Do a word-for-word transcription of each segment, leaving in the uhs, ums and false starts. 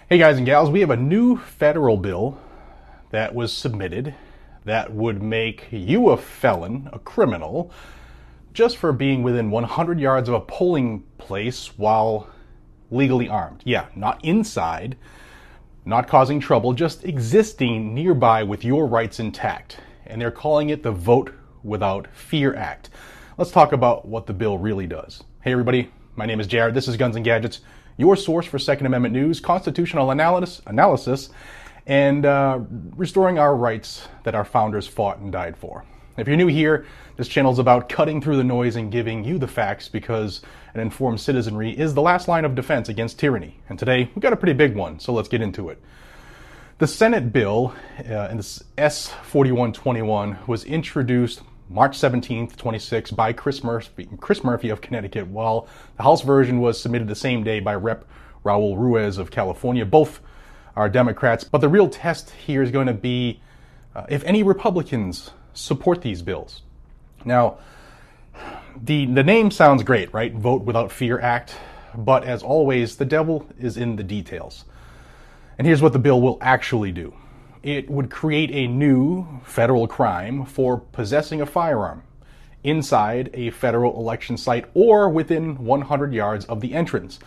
Hey guys and gals, we have a new federal bill that was submitted that would make you a felon, a criminal, just for being within one hundred yards of a polling place while legally armed. Yeah, not inside, not causing trouble, just existing nearby with your rights intact. And they're calling it the Vote Without Fear Act. Let's talk about what the bill really does. Hey everybody, my name is Jared. This is Guns and Gadgets, your source for Second Amendment news, constitutional analysis, analysis, and uh, restoring our rights that our founders fought and died for. If you're new here, this channel is about cutting through the noise and giving you the facts, because an informed citizenry is the last line of defense against tyranny. And today, we've got a pretty big one, so let's get into it. The Senate bill, uh, in this S forty-one twenty-one, was introduced March seventeenth, twenty-six, by Chris Murphy, Chris Murphy of Connecticut, while the House version was submitted the same day by Representative Raul Ruiz of California. Both are Democrats, but the real test here is going to be uh, if any Republicans support these bills. Now, the, the name sounds great, right? Vote Without Fear Act, but as always, the devil is in the details. And here's what the bill will actually do. It would create a new federal crime for possessing a firearm inside a federal election site or within one hundred yards of the entrance.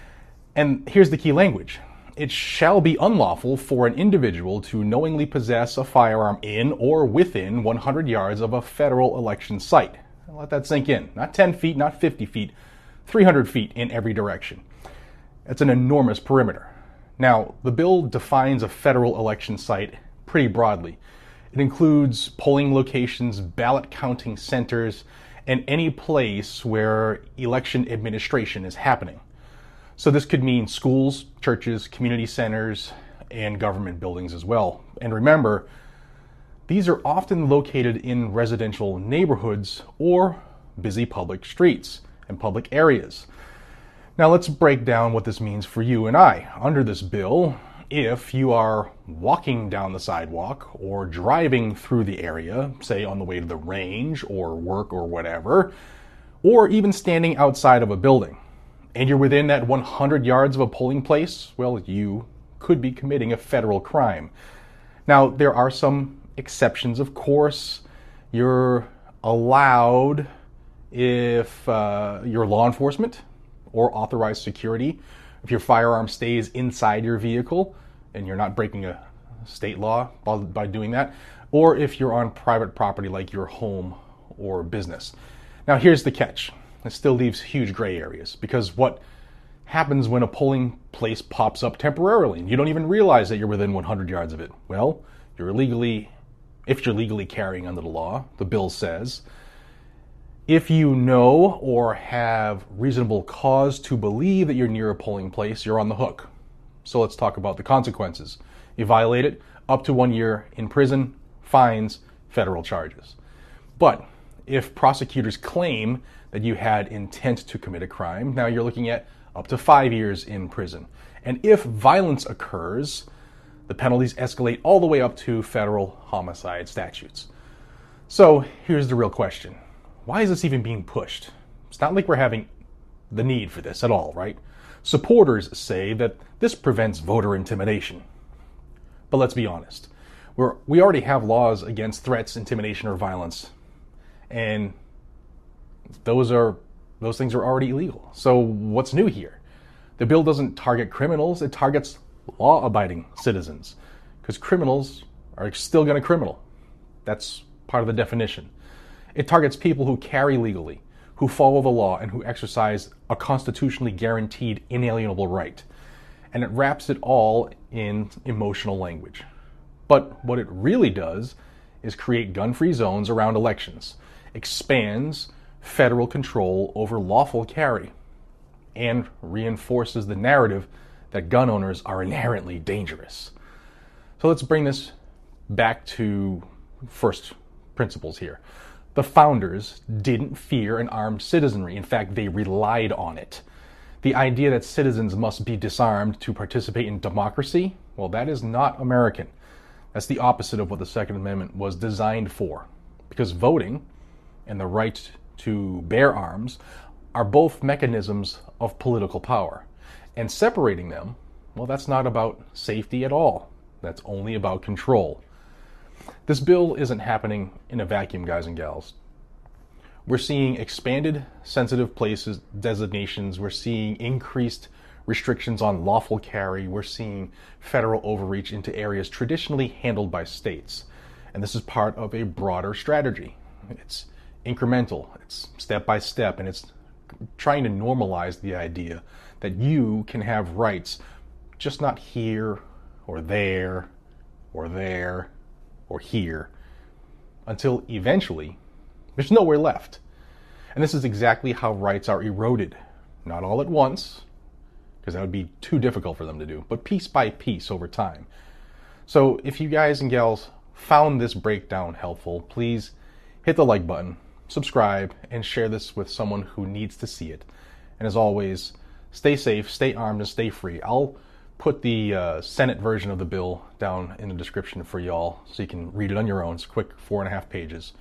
And here's the key language. It shall be unlawful for an individual to knowingly possess a firearm in or within one hundred yards of a federal election site. Let that sink in. Not ten feet, not fifty feet, three hundred feet in every direction. It's an enormous perimeter. Now, the bill defines a federal election site pretty broadly. It includes polling locations, ballot counting centers, and any place where election administration is happening. So this could mean schools, churches, community centers, and government buildings as well. And remember, these are often located in residential neighborhoods or busy public streets and public areas. Now let's break down what this means for you and I. Under this bill, if you are walking down the sidewalk or driving through the area, say on the way to the range or work or whatever, or even standing outside of a building, and you're within that one hundred yards of a polling place, well, you could be committing a federal crime. Now, there are some exceptions, of course. You're allowed if uh, you're law enforcement or authorized security, if your firearm stays inside your vehicle and you're not breaking a state law by doing that, or if you're on private property like your home or business. Now here's the catch. It still leaves huge gray areas, because what happens when a polling place pops up temporarily and you don't even realize that you're within one hundred yards of it? Well, you're illegally, if you're legally carrying under the law, the bill says, if you know or have reasonable cause to believe that you're near a polling place, you're on the hook. So let's talk about the consequences. You violate it, up to one year in prison, fines, federal charges. But if prosecutors claim that you had intent to commit a crime, now you're looking at up to five years in prison. And if violence occurs, the penalties escalate all the way up to federal homicide statutes. So here's the real question. Why is this even being pushed? It's not like we're having the need for this at all, right? Supporters say that this prevents voter intimidation. But let's be honest. We're, we already have laws against threats, intimidation, or violence. And those are those things are already illegal. So what's new here? The bill doesn't target criminals, it targets law-abiding citizens, because criminals are still going to criminal. That's part of the definition. It targets people who carry legally, who follow the law, and who exercise a constitutionally guaranteed inalienable right. And it wraps it all in emotional language. But what it really does is create gun-free zones around elections, expands federal control over lawful carry, and reinforces the narrative that gun owners are inherently dangerous. So let's bring this back to first principles here. The founders didn't fear an armed citizenry. In fact, they relied on it. The idea that citizens must be disarmed to participate in democracy, well, that is not American. That's the opposite of what the Second Amendment was designed for. Because voting and the right to bear arms are both mechanisms of political power. And separating them Well, that's not about safety at all. That's only about control. This bill isn't happening in a vacuum, guys and gals. We're seeing expanded sensitive places designations. We're seeing increased restrictions on lawful carry. We're seeing federal overreach into areas traditionally handled by states. And this is part of a broader strategy. It's incremental, it's step by step, and it's trying to normalize the idea that you can have rights, just not here or there or there or here, until eventually there's nowhere left. And this is exactly how rights are eroded. Not all at once, because that would be too difficult for them to do, but piece by piece over time. So if you guys and gals found this breakdown helpful, please hit the like button, subscribe, and share this with someone who needs to see it. And as always, stay safe, stay armed, and stay free. I'll put the uh, Senate version of the bill down in the description for y'all so you can read it on your own. It's a quick four and a half pages.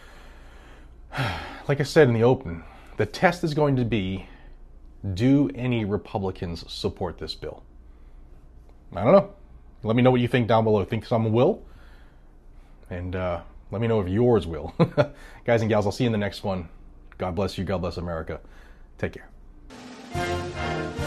Like I said in the open, the test is going to be, do any Republicans support this bill? I don't know. Let me know what you think down below. Think some will? And uh, let me know if yours will. Guys and gals, I'll see you in the next one. God bless you. God bless America. Take care.